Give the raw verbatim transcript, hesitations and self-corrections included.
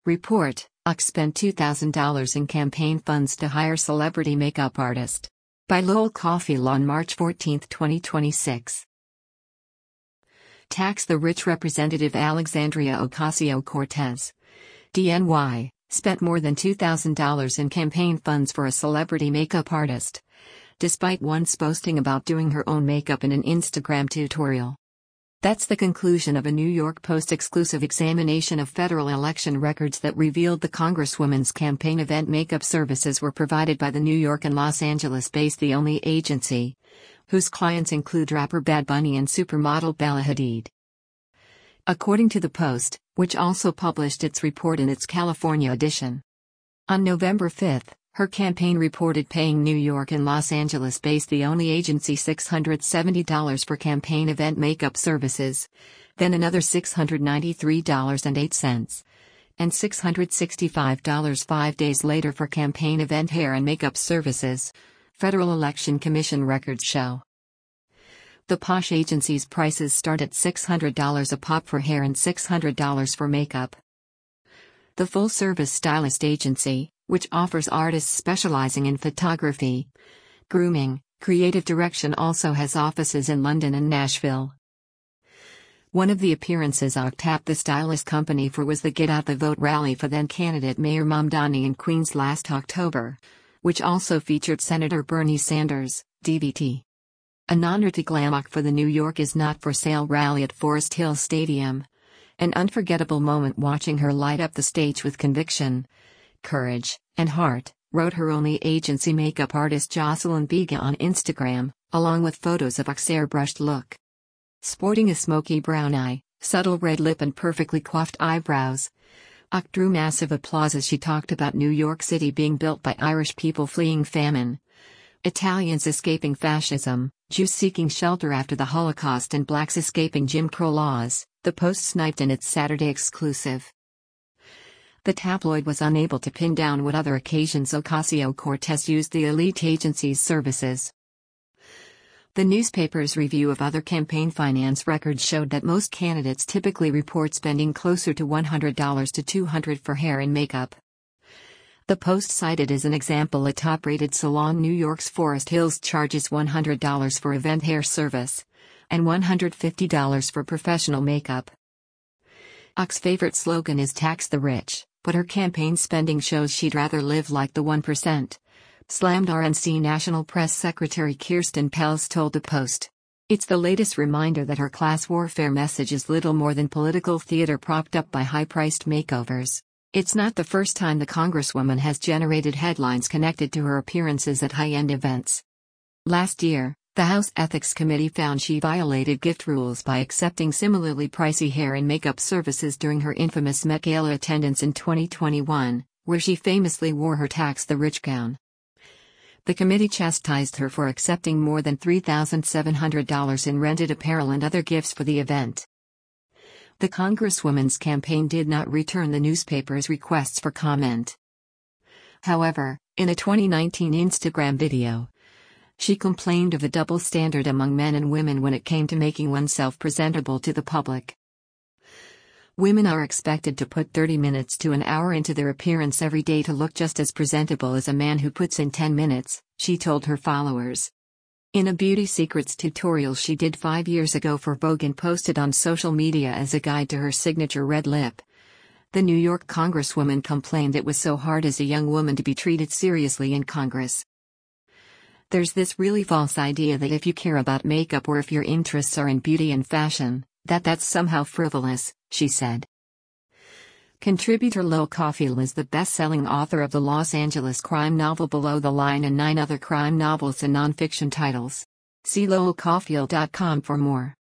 Report: U K spent two thousand dollars in campaign funds to hire celebrity makeup artist. By Lowell Cauffiel on March fourteenth, twenty twenty-six. Tax the Rich Representative Alexandria Ocasio-Cortez, D N Y, spent more than two thousand dollars in campaign funds for a celebrity makeup artist, despite once boasting about doing her own makeup in an Instagram tutorial. That's the conclusion of a New York Post exclusive examination of federal election records that revealed the Congresswoman's campaign event makeup services were provided by the New York and Los Angeles-based The Only Agency, whose clients include rapper Bad Bunny and supermodel Bella Hadid. According to the Post, which also published its report in its California edition. On November fifth, her campaign reported paying New York and Los Angeles-based The Only Agency six hundred seventy dollars for campaign event makeup services, then another six hundred ninety-three dollars and eight cents, and six hundred sixty-five dollars five days later for campaign event hair and makeup services, Federal Election Commission records show. The posh agency's prices start at six hundred dollars a pop for hair and six hundred dollars for makeup. The full-service stylist agency, which offers artists specializing in photography, grooming, creative direction, also has offices in London and Nashville. One of the appearances O C tapped the stylist company for was the Get Out the Vote rally for then-candidate Mayor Mamdani in Queens last October, which also featured Senator Bernie Sanders, D V T. A non-dirty glamok for the New York is Not for Sale rally at Forest Hill Stadium. An unforgettable moment watching her light up the stage with conviction, courage, and heart, wrote her Only Agency makeup artist Jocelyn Biga on Instagram, along with photos of O C's airbrushed look. Sporting a smoky brown eye, subtle red lip and perfectly coiffed eyebrows, O C drew massive applause as she talked about New York City being built by Irish people fleeing famine, Italians escaping fascism, Jews seeking shelter after the Holocaust and blacks escaping Jim Crow laws, the Post sniped in its Saturday exclusive. The tabloid was unable to pin down what other occasions Ocasio-Cortez used the elite agency's services. The newspaper's review of other campaign finance records showed that most candidates typically report spending closer to one hundred dollars to two hundred dollars for hair and makeup. The Post cited as an example a top-rated salon New York's Forest Hills charges one hundred dollars for event hair service, and one hundred fifty dollars for professional makeup. O C's favorite slogan is Tax the Rich, but her campaign spending shows she'd rather live like the one percent, slammed R N C National Press Secretary Kirsten Pelz told the Post. It's the latest reminder that her class warfare message is little more than political theater propped up by high-priced makeovers. It's not the first time the Congresswoman has generated headlines connected to her appearances at high-end events. Last year, the House Ethics Committee found she violated gift rules by accepting similarly pricey hair and makeup services during her infamous Met Gala attendance in twenty twenty-one, where she famously wore her Tax the Rich gown. The committee chastised her for accepting more than three thousand seven hundred dollars in rented apparel and other gifts for the event. The Congresswoman's campaign did not return the newspaper's requests for comment. However, in a twenty nineteen Instagram video, she complained of a double standard among men and women when it came to making oneself presentable to the public. Women are expected to put thirty minutes to an hour into their appearance every day to look just as presentable as a man who puts in ten minutes, she told her followers. In a beauty secrets tutorial she did five years ago for Vogue and posted on social media as a guide to her signature red lip, the New York Congresswoman complained it was so hard as a young woman to be treated seriously in Congress. There's this really false idea that if you care about makeup or if your interests are in beauty and fashion, that that's somehow frivolous, she said. Contributor Lowell Cauffiel is the best-selling author of the Los Angeles crime novel Below the Line and nine other crime novels and nonfiction titles. See lowell cauffiel dot com for more.